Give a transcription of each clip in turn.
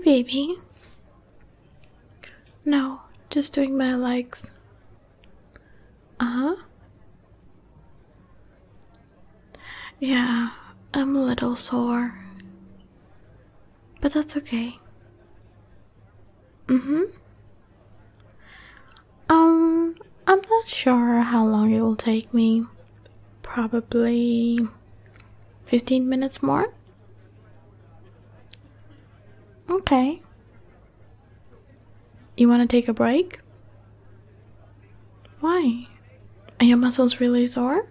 baby. No, just doing my legs. Uh-huh. Yeah, I'm a little sore. But that's okay. I'm not sure how long it will take me. Probably 15 minutes more? Okay. You want to take a break? Why? Are your muscles really sore?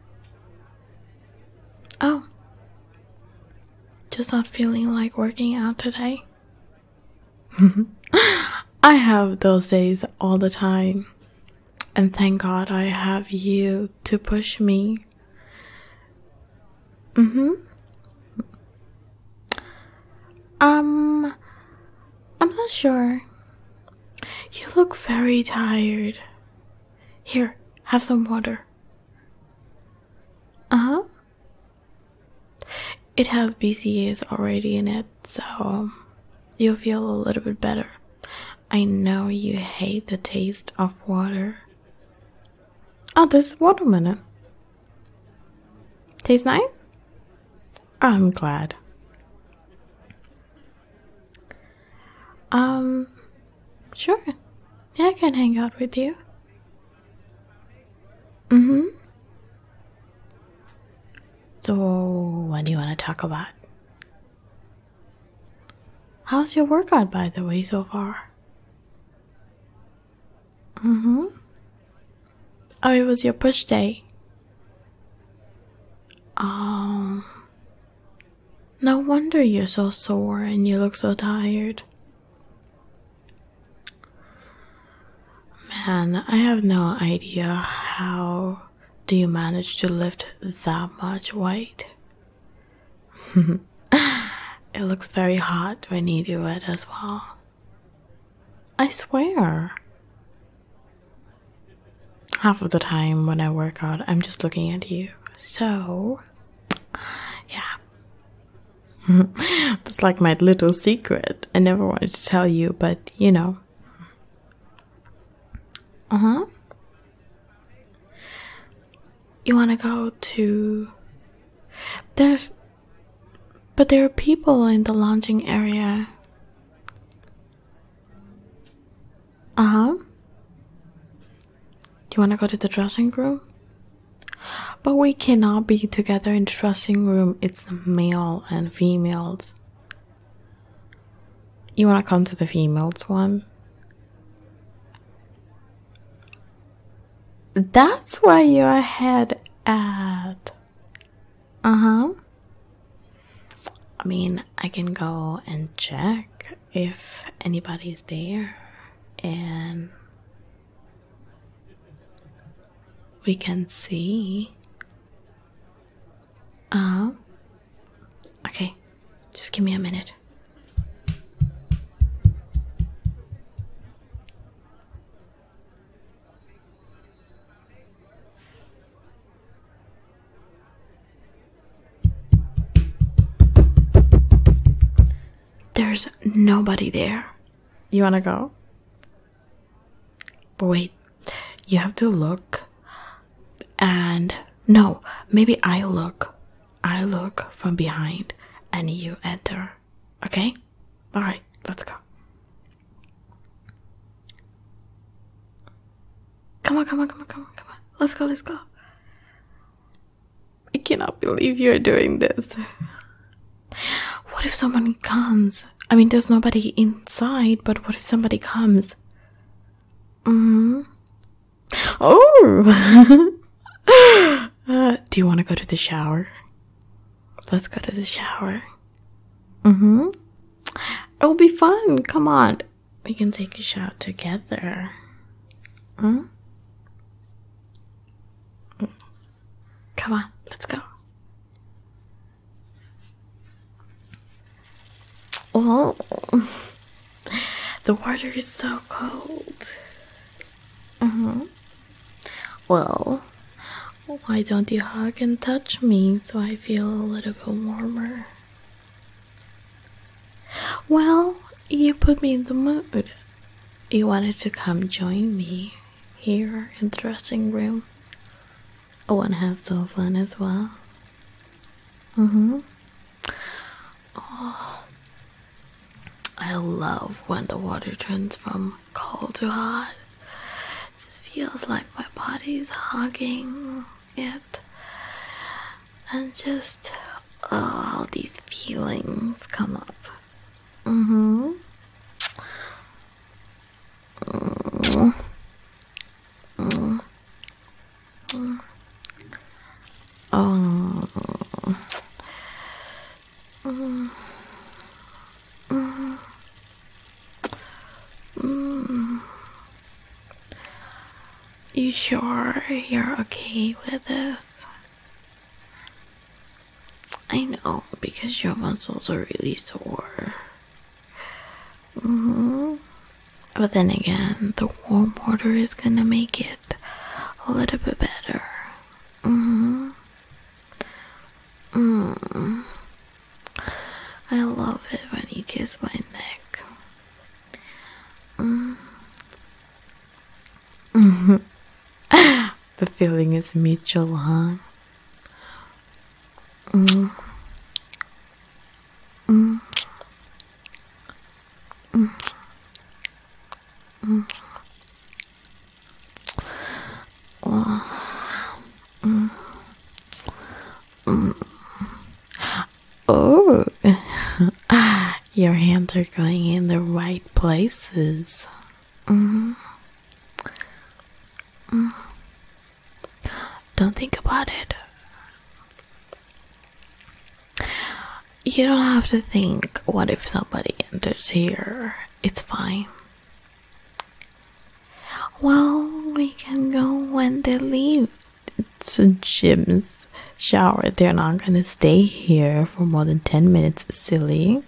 Oh. Just not feeling like working out today? I have those days all the time. And thank God I have you to push me. I'm not sure. You look very tired. Here, have some water. Uh-huh. It has BCAAs already in it, so you'll feel a little bit better. I know you hate the taste of water. Oh, this is watermelon. Tastes nice? I'm glad. Sure. Yeah, I can hang out with you. So, what do you want to talk about? How's your workout, by the way, so far? Oh, it was your push day. No wonder you're so sore and you look so tired. Man, I have no idea how do you manage to lift that much weight. It looks very hot when you do it as well. I swear. Half of the time when I work out, I'm just looking at you. So, yeah. That's like my little secret. I never wanted to tell you, but you know. You wanna go to... There are people in the lounging area. Do you wanna go to the dressing room? But we cannot be together in the dressing room. It's male and females. You wanna come to the females one? That's where you're head at. I mean, I can go and check if anybody's there and we can see. Okay, just give me a minute. There's nobody there. You wanna go? But wait, you have to look. And no, maybe I look from behind and you enter. Okay? Alright, let's go. Come on. Let's go. I cannot believe you're doing this. What if someone comes? I mean, there's nobody inside, but what if somebody comes? Oh! Do you want to go to the shower? Let's go to the shower. It'll be fun. Come on. We can take a shower together. Come on, let's go. Oh, the water is so cold. Well, why don't you hug and touch me so I feel a little bit warmer? Well, You put me in the mood. You wanted to come join me here in the dressing room. I want to have some fun as well. Oh, I love when the water turns from cold to hot. It just feels like my body's hugging it. And just all these feelings come up. Mm-hmm. Mm. Mm. Mm. Oh. Mm. Mm. Mm. You sure you're okay with this? I know, because your muscles are really sore. But then again, the warm water is gonna make it a little bit better. I love it when you kiss my neck. The feeling is mutual, huh? Oh, your hands are going in the right places. Don't think about it. You don't have to think, what if somebody enters here? It's fine. Well, we can go when they leave. It's Jim's shower. They're not gonna stay here for more than 10 minutes, silly.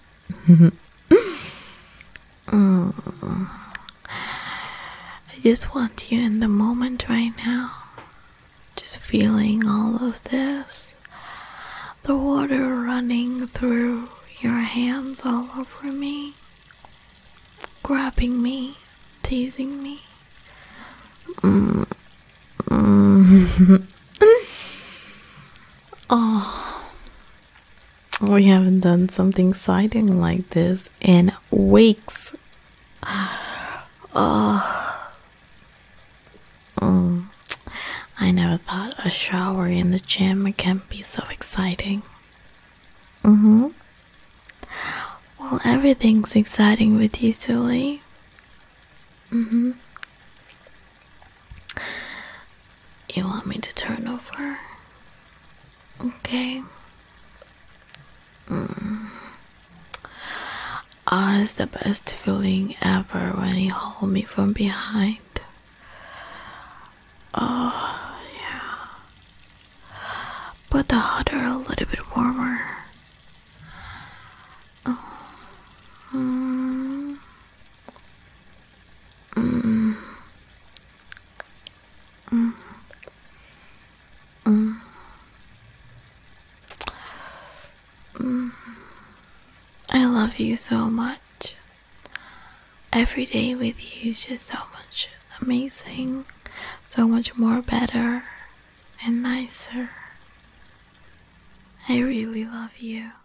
I just want you in the moment right now. Just feeling all of this. The water running through your hands all over me. Grabbing me. Teasing me. Oh, we haven't done something exciting like this in weeks. I never thought a shower in the gym can be so exciting. Well, everything's exciting with you, silly. You want me to turn over? Okay. It's the best feeling ever when you hold me from behind. Oh, yeah. But the hotter, a little bit warmer. I love you so much. Every day with you is just so much amazing, so much more better and nicer. I really love you.